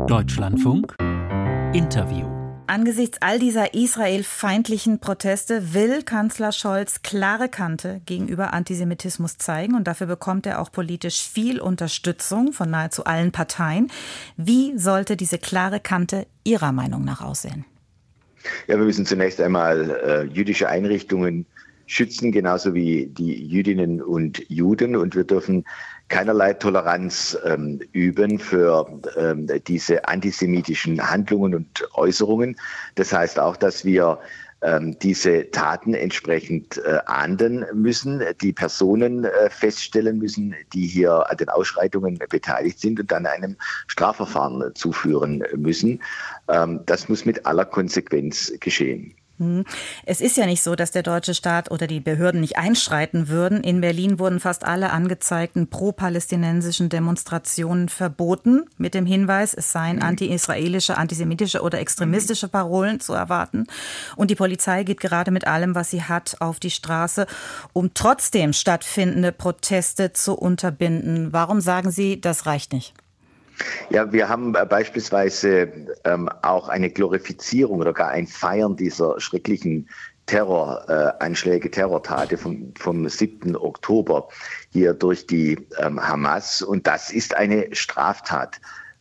Deutschlandfunk Interview. Angesichts all dieser israelfeindlichen Proteste will Kanzler Scholz klare Kante gegenüber Antisemitismus zeigen. Und dafür bekommt er auch politisch viel Unterstützung von nahezu allen Parteien. Wie sollte diese klare Kante Ihrer Meinung nach aussehen? Ja, wir müssen zunächst einmal jüdische Einrichtungen schützen, genauso wie die Jüdinnen und Juden. Und wir dürfen keinerlei Toleranz üben für diese antisemitischen Handlungen und Äußerungen. Das heißt auch, dass wir diese Taten entsprechend ahnden müssen, die Personen feststellen müssen, die hier an den Ausschreitungen beteiligt sind und dann einem Strafverfahren zuführen müssen. Das muss mit aller Konsequenz geschehen. Es ist ja nicht so, dass der deutsche Staat oder die Behörden nicht einschreiten würden. In Berlin wurden fast alle angezeigten pro-palästinensischen Demonstrationen verboten, mit dem Hinweis, es seien anti-israelische, antisemitische oder extremistische Parolen zu erwarten. Und die Polizei geht gerade mit allem, was sie hat, auf die Straße, um trotzdem stattfindende Proteste zu unterbinden. Warum sagen Sie, das reicht nicht? Ja, wir haben beispielsweise auch eine Glorifizierung oder gar ein Feiern dieser schrecklichen Terroranschläge, Terrortate vom 7. Oktober hier durch die Hamas. Und das ist eine Straftat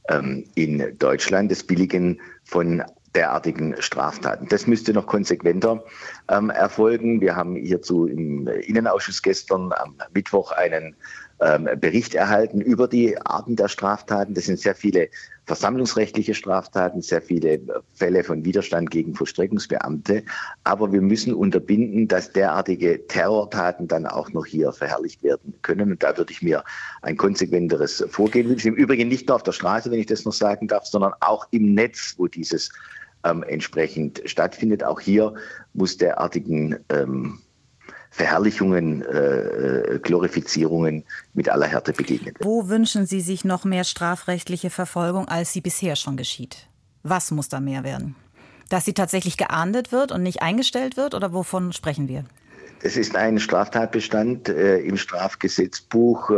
in Deutschland, das Billigen von derartigen Straftaten. Das müsste noch konsequenter erfolgen. Wir haben hierzu im Innenausschuss gestern am Mittwoch einen Bericht erhalten über die Arten der Straftaten. Das sind sehr viele versammlungsrechtliche Straftaten, sehr viele Fälle von Widerstand gegen Vollstreckungsbeamte. Aber wir müssen unterbinden, dass derartige Terrortaten dann auch noch hier verherrlicht werden können. Und da würde ich mir ein konsequenteres Vorgehen wünschen. Im Übrigen nicht nur auf der Straße, wenn ich das noch sagen darf, sondern auch im Netz, wo dieses entsprechend stattfindet. Auch hier muss derartigen Verherrlichungen, Glorifizierungen mit aller Härte begegnet werden. Wo wünschen Sie sich noch mehr strafrechtliche Verfolgung, als sie bisher schon geschieht? Was muss da mehr werden? Dass sie tatsächlich geahndet wird und nicht eingestellt wird, oder wovon sprechen wir? Es ist ein Straftatbestand im Strafgesetzbuch,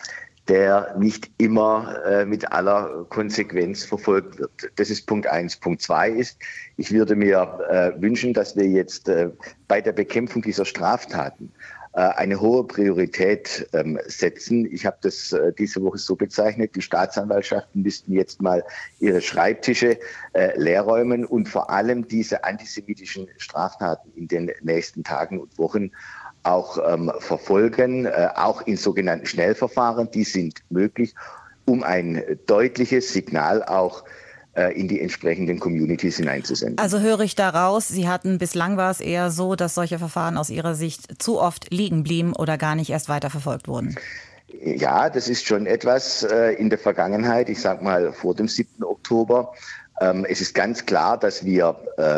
der nicht immer mit aller Konsequenz verfolgt wird. Das ist Punkt 1. Punkt 2 ist, ich würde mir wünschen, dass wir jetzt bei der Bekämpfung dieser Straftaten eine hohe Priorität setzen. Ich habe das diese Woche so bezeichnet, die Staatsanwaltschaften müssten jetzt mal ihre Schreibtische leer räumen und vor allem diese antisemitischen Straftaten in den nächsten Tagen und Wochen auch verfolgen, auch in sogenannten Schnellverfahren, die sind möglich, um ein deutliches Signal auch in die entsprechenden Communities hineinzusenden. Also höre ich daraus, bislang war es eher so, dass solche Verfahren aus Ihrer Sicht zu oft liegen blieben oder gar nicht erst weiterverfolgt wurden. Ja, das ist schon etwas in der Vergangenheit, ich sage mal vor dem 7. Oktober. Es ist ganz klar, dass wir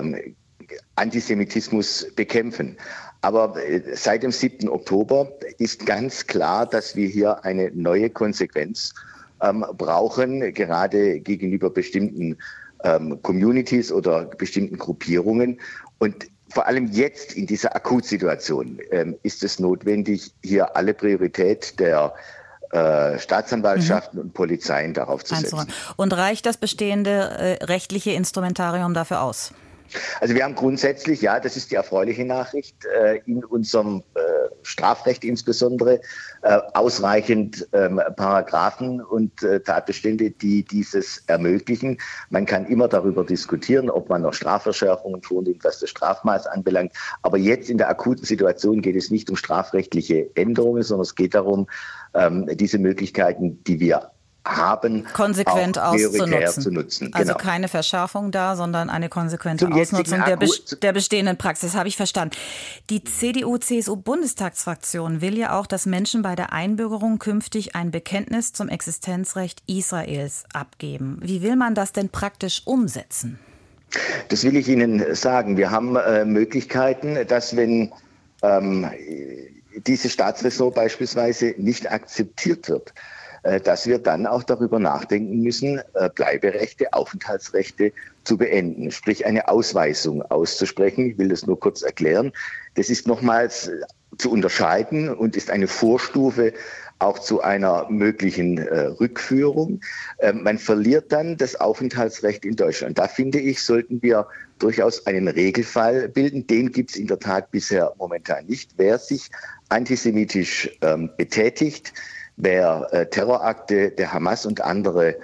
Antisemitismus bekämpfen. Aber seit dem 7. Oktober ist ganz klar, dass wir hier eine neue Konsequenz brauchen, gerade gegenüber bestimmten Communities oder bestimmten Gruppierungen. Und vor allem jetzt in dieser Akutsituation ist es notwendig, hier alle Priorität der Staatsanwaltschaften und Polizeien darauf zu setzen. Und reicht das bestehende rechtliche Instrumentarium dafür aus? Also wir haben grundsätzlich, ja, das ist die erfreuliche Nachricht, in unserem Strafrecht insbesondere ausreichend Paragraphen und Tatbestände, die dieses ermöglichen. Man kann immer darüber diskutieren, ob man noch Strafverschärfungen vornimmt, was das Strafmaß anbelangt. Aber jetzt in der akuten Situation geht es nicht um strafrechtliche Änderungen, sondern es geht darum, diese Möglichkeiten, die wir haben, konsequent auch prioritär auszunutzen. Zu nutzen. Also genau. Keine Verschärfung da, sondern eine konsequente Ausnutzung der bestehenden Praxis, habe ich verstanden. Die CDU-CSU-Bundestagsfraktion will ja auch, dass Menschen bei der Einbürgerung künftig ein Bekenntnis zum Existenzrecht Israels abgeben. Wie will man das denn praktisch umsetzen? Das will ich Ihnen sagen. Wir haben Möglichkeiten, dass wenn diese Staatsräson beispielsweise nicht akzeptiert wird, dass wir dann auch darüber nachdenken müssen, Bleiberechte, Aufenthaltsrechte zu beenden, sprich eine Ausweisung auszusprechen. Ich will das nur kurz erklären. Das ist nochmals zu unterscheiden und ist eine Vorstufe auch zu einer möglichen Rückführung. Man verliert dann das Aufenthaltsrecht in Deutschland. Da finde ich, sollten wir durchaus einen Regelfall bilden. Den gibt es in der Tat bisher momentan nicht. Wer sich antisemitisch betätigt, wer Terrorakte der Hamas und andere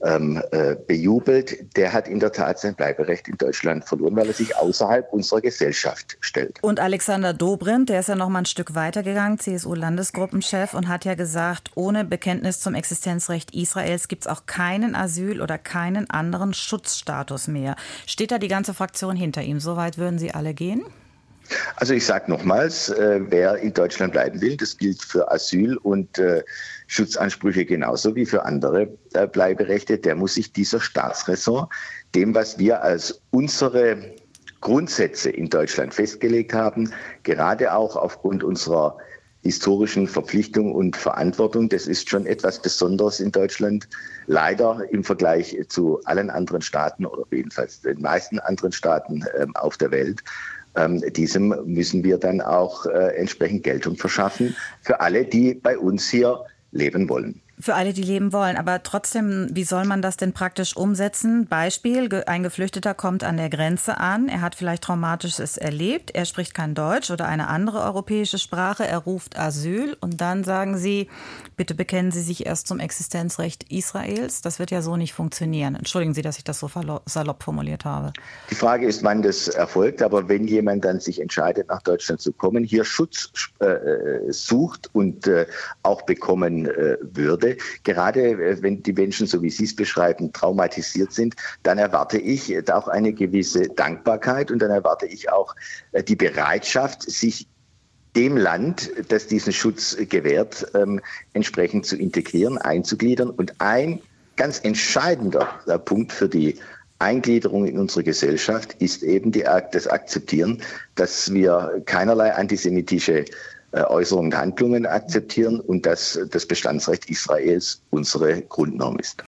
bejubelt, der hat in der Tat sein Bleiberecht in Deutschland verloren, weil er sich außerhalb unserer Gesellschaft stellt. Und Alexander Dobrindt, der ist ja noch mal ein Stück weitergegangen, CSU-Landesgruppenchef, und hat ja gesagt, ohne Bekenntnis zum Existenzrecht Israels gibt es auch keinen Asyl- oder keinen anderen Schutzstatus mehr. Steht da die ganze Fraktion hinter ihm? Soweit würden Sie alle gehen? Also ich sage nochmals, wer in Deutschland bleiben will, das gilt für Asyl und Schutzansprüche genauso wie für andere Bleiberechte, der muss sich dieser Staatsräson, dem, was wir als unsere Grundsätze in Deutschland festgelegt haben, gerade auch aufgrund unserer historischen Verpflichtung und Verantwortung, das ist schon etwas Besonderes in Deutschland, leider im Vergleich zu allen anderen Staaten oder jedenfalls den meisten anderen Staaten auf der Welt. Diesem müssen wir dann auch entsprechend Geltung verschaffen für alle, die bei uns hier leben wollen. Für alle, die leben wollen. Aber trotzdem, wie soll man das denn praktisch umsetzen? Beispiel, ein Geflüchteter kommt an der Grenze an. Er hat vielleicht Traumatisches erlebt. Er spricht kein Deutsch oder eine andere europäische Sprache. Er ruft Asyl. Und dann sagen Sie, bitte bekennen Sie sich erst zum Existenzrecht Israels. Das wird ja so nicht funktionieren. Entschuldigen Sie, dass ich das so salopp formuliert habe. Die Frage ist, wann das erfolgt. Aber wenn jemand dann sich entscheidet, nach Deutschland zu kommen, hier Schutz sucht und auch bekommen würde, gerade wenn die Menschen, so wie Sie es beschreiben, traumatisiert sind, dann erwarte ich auch eine gewisse Dankbarkeit und dann erwarte ich auch die Bereitschaft, sich dem Land, das diesen Schutz gewährt, entsprechend zu integrieren, einzugliedern. Und ein ganz entscheidender Punkt für die Eingliederung in unsere Gesellschaft ist eben das Akzeptieren, dass wir keinerlei antisemitische Äußerungen und Handlungen akzeptieren und dass das Bestandsrecht Israels unsere Grundnorm ist.